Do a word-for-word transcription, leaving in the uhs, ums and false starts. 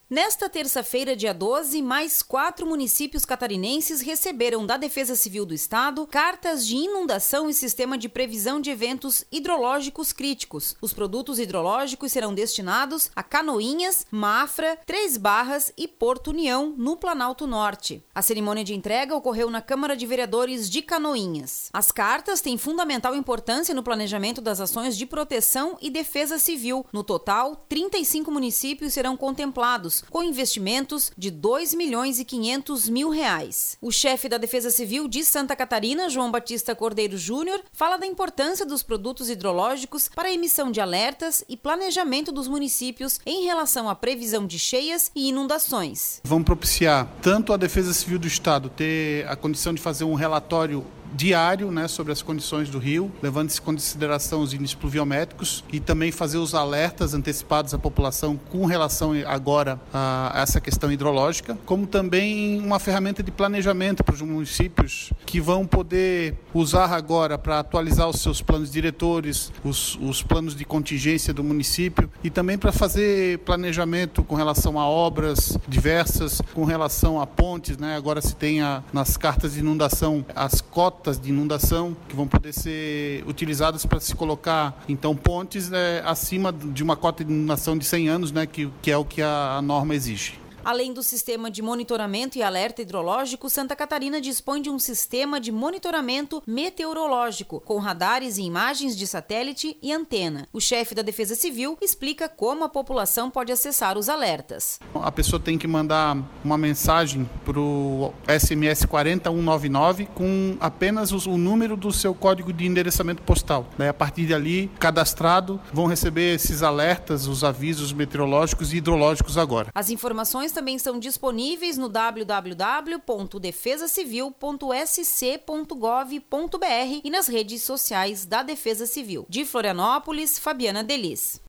Nesta terça-feira, dia doze, mais quatro municípios catarinenses receberam da Defesa Civil do Estado cartas de inundação e sistema de previsão de eventos hidrológicos críticos. Os produtos hidrológicos serão destinados a Canoinhas, Mafra, Três Barras e Porto União, no Planalto Norte. A cerimônia de entrega ocorreu na Câmara de Vereadores de Canoinhas. As cartas têm fundamental importância no planejamento das ações de proteção e defesa civil. No total, trinta e cinco municípios serão contemplados, com investimentos de dois milhões e quinhentos mil reais. O chefe da Defesa Civil de Santa Catarina, João Batista Cordeiro Júnior, fala da importância dos produtos hidrológicos para a emissão de alertas e planejamento dos municípios em relação à previsão de cheias e inundações. Vão propiciar tanto a Defesa Civil do Estado ter a condição de fazer um relatório diário, né, sobre as condições do rio, levando em consideração os índices pluviométricos, e também fazer os alertas antecipados à população com relação agora a essa questão hidrológica, como também uma ferramenta de planejamento para os municípios que vão poder usar agora para atualizar os seus planos diretores, os, os planos de contingência do município, e também para fazer planejamento com relação a obras diversas, com relação a pontes, né? Agora se tem a, nas cartas de inundação as cotas de inundação que vão poder ser utilizadas para se colocar, então, pontes né, acima de uma cota de inundação de cem anos, né, que, que é o que a, a norma exige. Além do sistema de monitoramento e alerta hidrológico, Santa Catarina dispõe de um sistema de monitoramento meteorológico, com radares e imagens de satélite e antena. O chefe da Defesa Civil explica como a população pode acessar os alertas. A pessoa tem que mandar uma mensagem para o S M S quatro zero um nove nove com apenas o número do seu código de endereçamento postal. A partir dali, cadastrado, vão receber esses alertas, os avisos meteorológicos e hidrológicos agora. As informações também estão disponíveis no w w w ponto defesa civil ponto s c ponto gov ponto b r e nas redes sociais da Defesa Civil. De Florianópolis, Fabiana Delis.